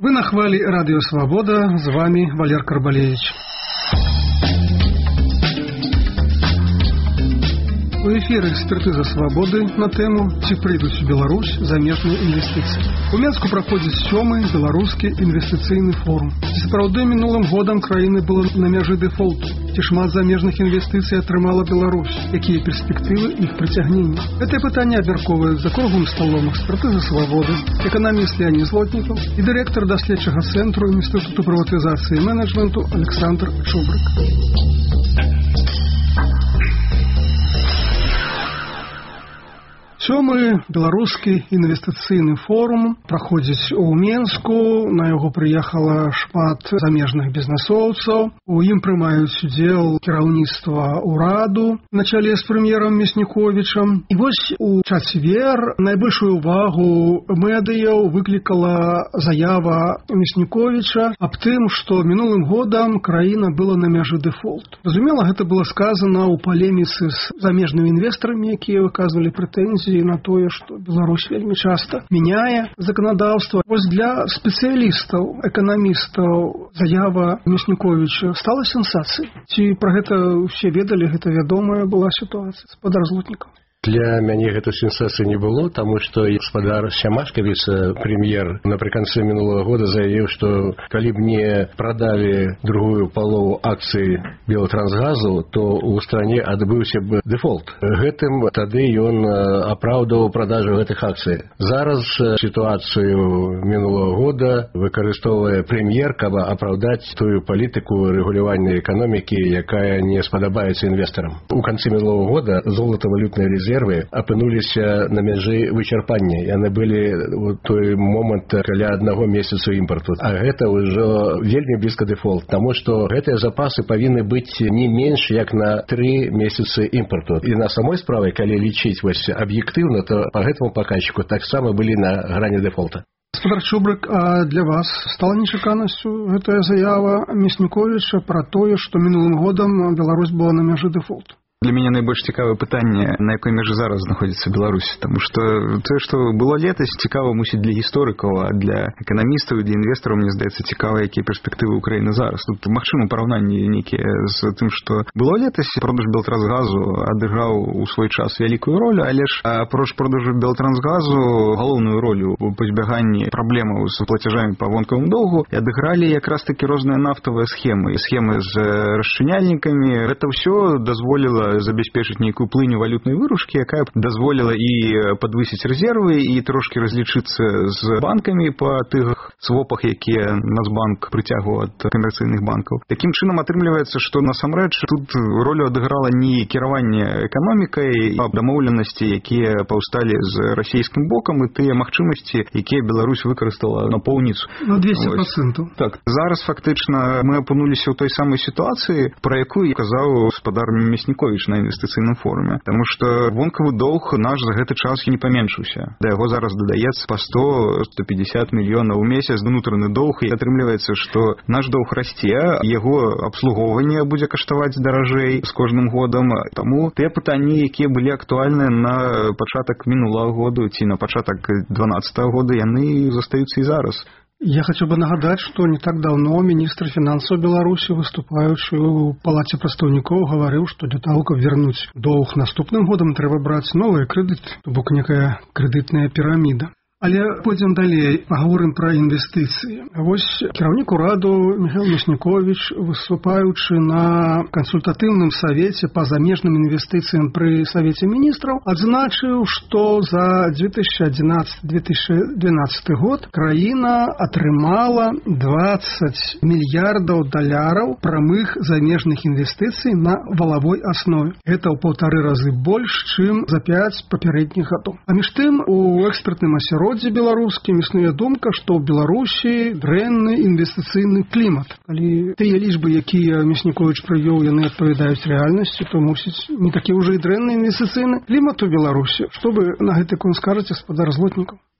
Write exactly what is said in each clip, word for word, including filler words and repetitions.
Вы на хвалі Радио Свобода, з вами Валер Карбалевич. У эфіры экспертыза свабоды на тэму «Ці прыйдуць у Беларусь замежныя інвестыцыі». У Менску праходзіць сёмы беларускі інвестыцыйны форум. Ці сапраўды мінулым годам краіны была на мяжы дэфолту? Ці шмат замежных інвестыцый атрымала Беларусь? Якія перспектывы іх прыцягнення? Гэтае пытанне абмяркоўваюць за круглым сталом экспертыза свабоды, эканаміст Леонид Злотнікаў і дырэктар даследчага цэнтру Інстытуту прыватызацыі і менеджменту Александр Чубрык. Сёмы беларускі інвестыцыйны форум праходзіць у Менску. На яго прыехала шмат замежных бізнэсоўцаў. У ім прымаюць удзел кіраўніцтва ўраду на чале з прэм'ерам Мясніковічам. І вось у чацвер найбольшую увагу медыяў выклікала заява Мясніковіча аб тым, што мінулым годам краіна была на мяжы дэфолту. Разумела, гэта было сказана ў палеміцы з замежнымі інвестарамі, якія выказвалі прэтэнзіі на тое, што Беларусь вельмі часта мяняе заканадаўства. Вось для спецыялістаў, эканамістаў заява Мясніковіча стала сенсацыяй. Ці пра гэта ўсе ведалі, гэта вядомая была сітуацыя? Спадар Злотнікаў. Для мяне гэта сенсацыі не было, таму што гаспадар Сямашкавіц, прэм'ер, напрыканцы мінулага года заявіў, што калі б не прадалі другую палову акцый Белтрансгазу, то ў стране адбыўся б дэфолт. Гэтым тады ён апраўдваў продажу гэтых акцый. Зараз сітуацыю мінулага года выкарыстоўвае прэм'ер, каб апраўдаць тую палітыку рэгулявання эканомікі, якая не спадабаецца інвестарам. У канцы мінулага года золатавалютныя резервы апынуліся на мяжы вычарпання. Яны былі ў той момант каля аднаго месяцу імпарту. А гэта ўжо вельмі блізка дэфолт, таму што гэтыя запасы павінны быць не менш як на тры месяцы імпарту. І на самой справе, калі лічыць вось аб'ектыўна, то па гэтаму паказчыку таксама былі на грані дэфолта. Спадар Чубрык, а для вас стала нечаканасцю гэтая заява Мясніковіча пра тое, што мінулым годам Беларусь была на мяжы дэфолту? Для мяне найбольш цікавае пытанне, на якой межы зараз знаходзіцца Беларусь, таму што тое, што было летась, цікава мусіць для гісторыкаў, а для эканамістаў і для інвестараў, мне здаецца, цікава, якія перспектывы Украіны зараз. Тут магчыма параўнанне нейкія з тым, што было летась, продаж Белтрансгазу адыграў у свой час вялікую ролю, але ж апроч продажу Белтрансгазу галоўную ролю у пазбяганні праблемаў з плацяжамі па вонкавым доўгу адыгралі якраз такі розныя нафтавыя схемы, схемы з расчыняльнікамі. Гэта ўсё дазволіла забяспечыць нейкую плыню валютнай выручкі, якая дазволіла і падвысіць рэзервы, і трошкі разлічыцца з банкамі па тых свопах, якія Нацбанк прыцягваў ад камерцыйных банкаў. Такім чынам атрымліваецца, што насамрэч тут ролю адыграла не кіраванне эканомікай, а дамоўленасці, якія паўсталі з расійскім бокам, і тыя магчымасці, якія Беларусь выкарыстала напоўніцу. На двесце процентаў. Так. Зараз фактычна мы апынуліся ў той самай сітуацыі, пра якую казаў гаспадар Мясніковіч на інвестыцыйным форуме. Таму што вонкавы доўг наш за гэты час і не паменшыўся. Да яго зараз дадаецца па сто - сто пятьдесят мільёнаў у месяц унутраны доўг, і атрымліваецца, што наш доўг расце, яго абслугоўванне будзе каштаваць даражэй з кожным годам. Таму тыя пытанні, якія былі актуальныя на пачатак мінулага году ці на пачатак дванаццатага года, яны застаюцца і зараз. Я хочу бы нагадать, что не так давно министр финансов Беларуси, выступающий у Палате прадстаўнікоў, говорил, что для того, как вернуть долг наступным годом, треба брать новые кредиты, то бок некая кредитная пирамида. Але пойдзем далей, паговорым пра інвестыцыі. Вось кіраўнік ураду Міхаіл Мясніковіч, выступаючы на кансультатыўным савеце па замежным інвестыцыям пры Савеце міністраў, адзначыў, што за две тысячи одиннадцатый - две тысячи двенадцатый год краіна атрымала двадцать мільярдаў даляраў прамых замежных інвестыцый на валавой аснове. Гэта ў паўтары разы больш, чым за пяць папярэдніх гадоў. А між тым, у экспертным асяроддзі беларускім існуе думка, што ў Беларусі дрэнны інвестыцыйны клімат. Калі тыя лічбы, якія Мясніковіч прывёў, яны адпавядаюць рэальнасці, то мусіць не такі ўжо і дрэнны інвестыцыйны клімат у Беларусі. Што вы на гэты конт скажаце, спадар Злотнікаў?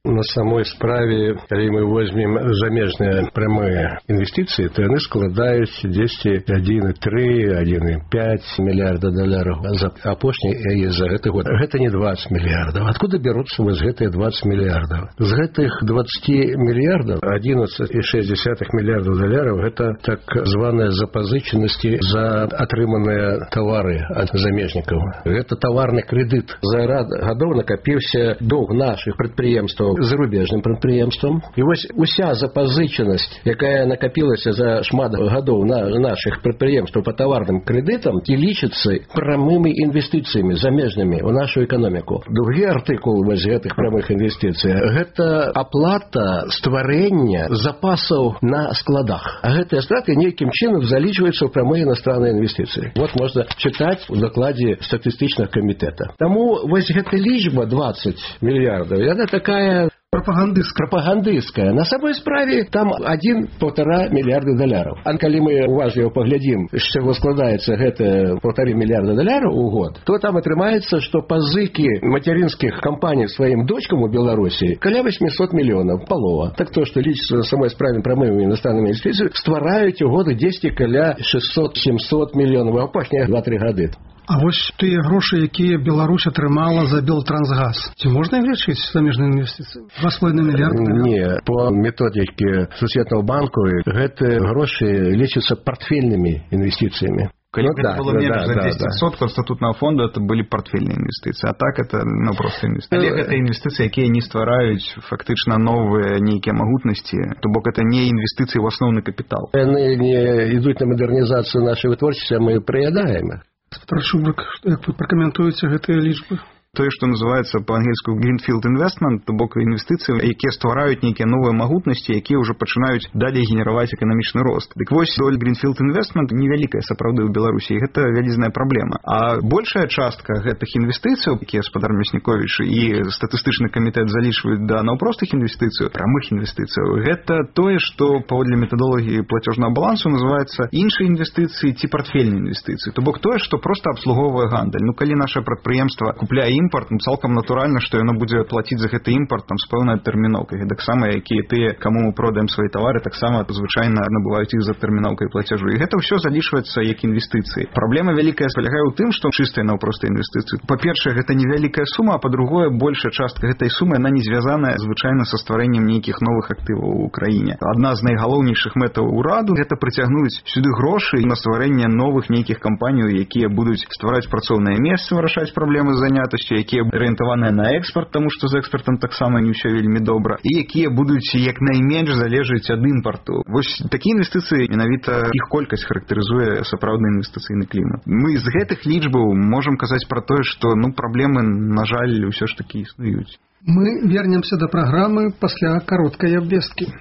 На самой справе, калі мы возьмем замежныя прамыя інвестыцыі, то яны складаюць дзесьці адзін і тры адзін і пяць мільярда даляраў за апошні і за гэты год. Гэта не двадцать мільярдаў. Откуда бяруцца вось гэтыя двадцать мільярдаў? З гэтых двадцать мільярдаў одиннадцать і шесть десятых мільярдаў даляраў гэта так званая запазычанасці за атрыманыя тавары ад замежнікаў. Гэта таварны крэдыт. За ряд гадоў накапіўся доўг нашых прадпрыемстваў зарубежным прадпрыемствам. І вось уся запазычанасць, якая накапілася за шмат гадоў на нашых прадпрыемстваў па таварным крэдытам, і лічыцца прамымі інвестыцыямі замежнымі ў нашу эканоміку. Другі артыкул вось гэтых прамых інвестыцый – гэта аплата стварэння запасаў на складах. А гэтыя страты нейкім чынам залічваюцца ў прамыя іностранныя інвестыцыі. Вот можна чытаць у дакладзе статыстычнага камітэта. Таму вось гэта лічба двадцать мільярдаў, яна такая Пропагандистская. Пропагандистская. На самой справе там один-полтора миллиарда долларов. А коли мы уважливо поглядим, з чего складаецца гэта полтора миллиарда долларов у год, то там атрымаецца, что пазыкі материнских компаний своим дочкам у Беларуси каля восемьсот миллионов, полова. Так то, что лічыцца на самой справе прамымі иностранными инвестициями, ствараюць у годы дзесьці каля шестьсот-семьсот миллионов, а апошнія два-тры гады. А вось тыя грошы, якія Беларусь атрымала за Белтрансгаз, ці можна іх лічыць замежнымі інвестыцыямі? два з паловай мільярда? Не, по методике Сусветнага банку гэты грошы лічацца портфельнымі інвестыцыямі. Калі ну, гэта да, было да, менш да, за десять да, процентов да. статутного фонда, это былі партфельныя інвестыцыі. А так это ну, проста інвестыцыі. Але гэта інвестыцыі, якія не ствараюць фактычна новыя нейкія магутнасці. То бок это не інвестыцыі ў асноўны капітал. Яны не ідуць на мадэрнізацыю нашай вытворчасці, а мы прыядаем іх. Прошу, як вы пракаментуеце гэтыя лічбы? Тое, што называецца па-ангельску Greenfield Investment, то бок інвестыцыі, якія ствараюць нейкія новыя магутнасці, якія ўжо пачынаюць далей генераваць эканамічны рост. Дык вось доля Greenfield Investment невялікая сапраўды ў Беларусі, і гэта вялізная праблема. А большая частка гэтых інвестыцыяў, якія гаспадар Мясніковіч і статыстычны камітэт залічваюць да наўпростых інвестыцыяў, прамых інвестыцыяў, гэта тое, што паводле метадологіі плацежнага балансу называецца іншыя інвестыцыі ці партфельныя інвестыцыі. То бок тое, што проста абслугоўвае гандаль. Ну, калі наша прадпрыемства купляе імпорт, ну, цалкам натуральна, што яно будзе плаціць за гэты імпорт там з пэўнай тэрміноўкай. Таксама, якія тыя, каму мы продаем свае тавары, таксама звычайна набываюць іх за тэрміноўкай плацяжу. І гэта ўсё залічваецца як інвестыцыі. Праблема вялікая палягае ў тым, што чыстыя наўпростыя інвестыцыі. Па-першае, гэта невялікая сума, а па-другое, большая частка гэтай сумы, яна не звязаная звычайна са стварэннем нейкіх новых актываў у краіне. Адна з найгалоўнейшых мэтаў ураду гэта прыцягнуць сюды грошы на стварэнне новых нейкіх кампаній, якія будуць ствараць працоўныя месцы, вырашаць праблемы з занятасцю, якія арыентаваныя на экспорт, таму што з экспартам таксама не ўсё вельмі добра, і якія будуць як найменш залежаць ад імпарту. Вось такія інвестыцыі, менавіта іх колькасць характарызуе сапраўдны інвестыцыйны клімат. Мы з гэтых лічбаў можам казаць пра тое, што ну праблемы, на жаль, усё ж такі існуюць. Мы вернемся да праграмы пасля кароткай абвесткі.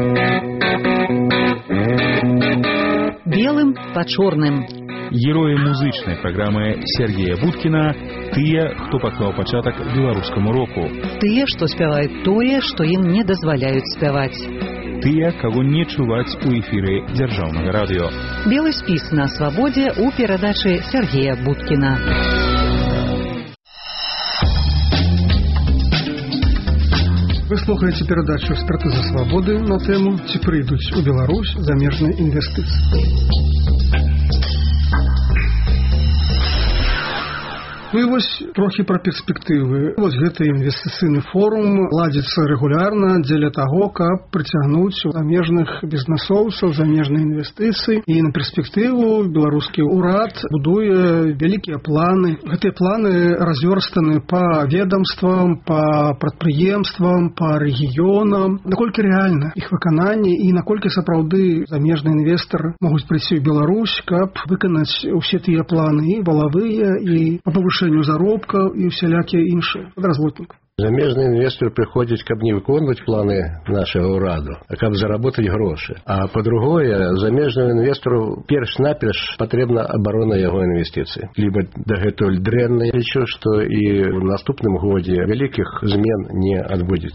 Белым па чорным. Героі музычнай праграмы Сергея Будкіна – тыя, хто паклаў пачатак беларускаму року. Тыя, што спяваюць тое, што ім не дазваляюць спяваць. Тыя, каго не чуваць у эфіры дзяржаўнага радыё. Белы спіс на свабодзе ў перадачы Сергея Будкіна. Вы слухаеце перадачу «Экспертыза свабоды» на тэму «Ці прыйдуць у Беларусь замежныя інвестыцыі». Ну і вось трохі пра перспектывы. Вось гэты інвестыцыйны форум ладзіцца рэгулярна дзеля таго, каб прыцягнуць замежных бізнэсоўцаў, замежныя інвестыцыі. І на перспектыву беларускі ўрад будуе вялікія планы. Гэтыя планы разверстаны па ведомствам, па прадпрыемствам, па рэгіёнам. Наколькі рэальна іх выкананне і наколькі сапраўды замежны інвестар могуць прыйсці ў Беларусь, каб выканаць усе тыя планы і валавыя, і па павышэнню заробкаў і усялякія іншыя падразводнік. Замежны інвестор прыходзіць, каб не выконваць планы нашага ўраду, а каб заработаць грошы. А па-другое, замежнаму інвестору перш-наперш патрэбна абарона яго інвестыцый. Либо дагэтуль дрэнна. Лічу, што і ў наступным годзе вялікіх змен не адбудзецца.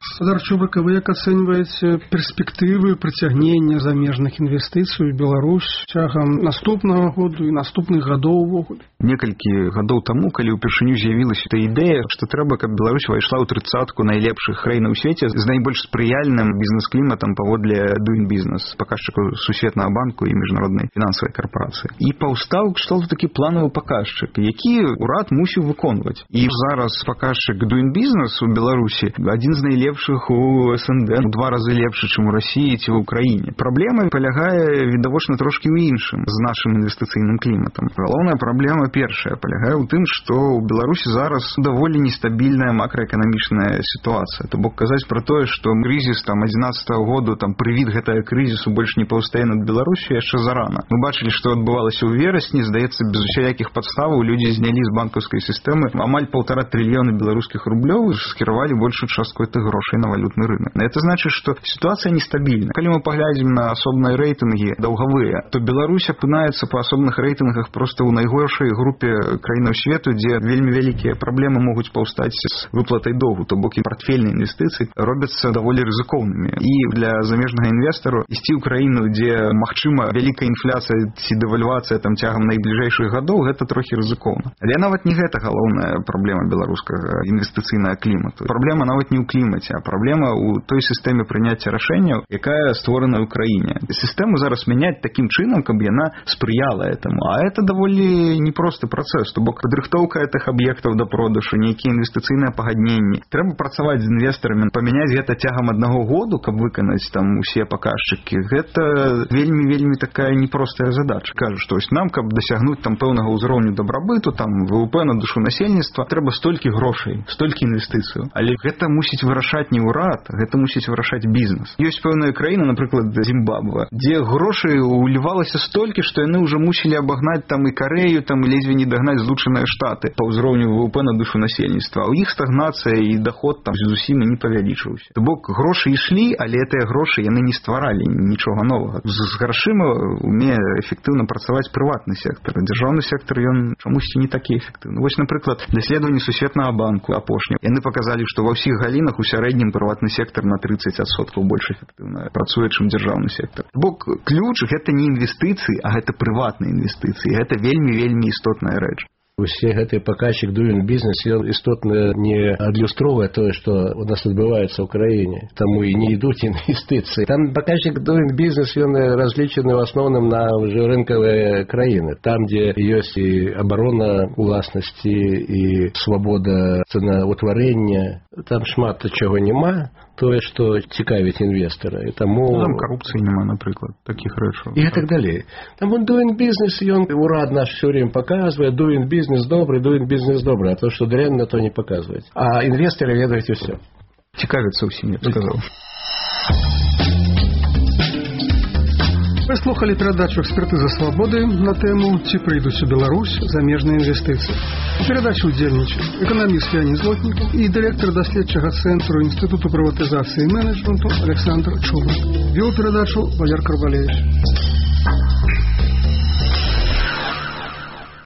Спадар Чубрыка, вы як ацэньваеце перспектывы прыцягнення замежных інвестыцый у Беларусь цягам наступнага году і наступных гадоў увогуле? Некалькі гадоў таму, калі ўпершыню з'явілася эта ідэя, што трэба, каб Беларусь увайшла ў трыццатку найлепшых краінаў у свеце з найбольш спрыяльным бізнес-кліматам паводле Doing Business, паказчыку Сусветнага банку і міжнароднай фінансавай карпорацыі. І паўстаў кшталту такі планавы паказчык, які ўрад мусіў выконваць. І зараз паказчык Doing Business у Беларусі адзін з найлепшых у СНД, у два разы лепшы, чым у Расіі ці ў Украіне. Праблема палягае відавочна трошкі ў іншым з нашым інвестыцыйным кліматам. Галоўная праблема першая палягае ў тым, што ў Беларусі зараз даволі нестабільная макраэканамічная сітуацыя. То бок казаць пра тое, што крызіс там адзінаццатага году, там прывід гэтага крызісу больш не паўстае над Беларусю яшчэ зарана. Мы бачылі, што адбывалася ў верасні, здаецца, без усялякіх падставаў людзі знялі з банкаўскай сістэмы амаль паўтара трыльёна беларускіх рублёў і скіравалі большую частку гэтых грошай на валютны рынок. Это значит, что ситуация нестабильна. Калі мы поглядим на асобныя рэйтынгі даўгавыя, то Беларусь апынаецца па асобных рэйтынгах просто ў найгоршай групе краінаў свету, дзе вельмі вялікія праблемы могуць паўстаць з выплатай доўгу, то бок і партфельныя інвестыцыі робяцца даволі рызыкоўнымі. І для замежнага інвестару ісці ў краіну, дзе магчыма вялікая інфляцыя ці дэвальвацыя там цягам найбліжэйшых гадоў, гэта трохі рызыкоўна. Але нават не гэта галоўная праблема беларускага інвестыцыйнага клімату. Праблема нават не ў клімаце, а праблема ў той сістэме прыняцця рашэнняў, якая створана ў краіне. Сістэму зараз мяняць такім чынам, каб яна спрыяла этому. А это даволі непросты працэс. То бок падрыхтоўка гэтых аб'ектаў да продажу, нейкія інвестыцыйныя пагадненні. Трэба працаваць з інвестарамі, памяняць гэта цягам аднаго году, каб выканаць там усе паказчыкі. Гэта вельмі-вельмі такая непростая задача. Кажу, што ось нам, каб дасягнуць там пэўнага ўзроўню дабрабыту, там ВВП на душу насельніцтва, трэба столькі грошай, столькі інвестыцыяў. Але гэта мусіць вырашаць не ўрад, гэта мусіць вырашаць бізнес. Ёсць пэўная краіна, напрыклад, Зімбабве, дзе грошай улівалася столькі, што яны ўжо мусілі абагнаць там і Карею, там і ледзьве не дагнаць Злучаныя Штаты па ўзроўню ВВП на душу насельніцтва. А ў іх стагнацыя і даход там зусім не павялічыўся. То бок грошы ішлі, але гэтыя грошы яны не стваралі нічога новага. З, з грашыма умее эфектыўна працаваць прыватны сектар. Дзяржаўны сектар ён чамусьці не такі эфектыўны. Вось, напрыклад, даследаванні Сусветнага банку апошнія. Яны паказалі, што ва ўсіх галінах у сярэднім прыватны сектар на тридцать адсоткаў больш эфектыўна працуе, чым дзяржаўны сектар. Бок ключ гэта не інвестыцыі, а гэта прыватныя інвестыцыі. Гэта вельмі-вельмі істотная рэч. Усе гэты паказчык Doing Business, ён істотна не адлюстроўвае тое, што у нас адбываецца ў краіне. Таму і не ідуць інвестыцыі. Там паказчык Doing Business, ён разлічаны ў асноўным на ўжо рынкавыя краіны. Там, дзе ёсць і абарона уласнасці, і свабода цэнаўтварэння. Там шмат чаго няма. Тое, што цікавіць інвестара. І таму... Ну, там карупцыі няма, напрыклад, такіх рэчаў. І так далей. Таму Doing Business, ён урад наш всё время паказвае, Doing Business добры, Doing Business добры, а то, што дрэнна, то не паказваць. А інвестары ведаюць усё. Цікавіцца ўсім, я б сказаў. Вы слухали передачу «Экспертиза свободы» на тему «Ці прийдуть у Беларусь замежные инвестиции». У передачі удзельнічалі эканаміст Леонид Злотнікаў і дырэктар даследчага цэнтру Інстытуту прыватызацыі і менеджменту Александр Чубрык. Вёў передачу Валер Карбалевич.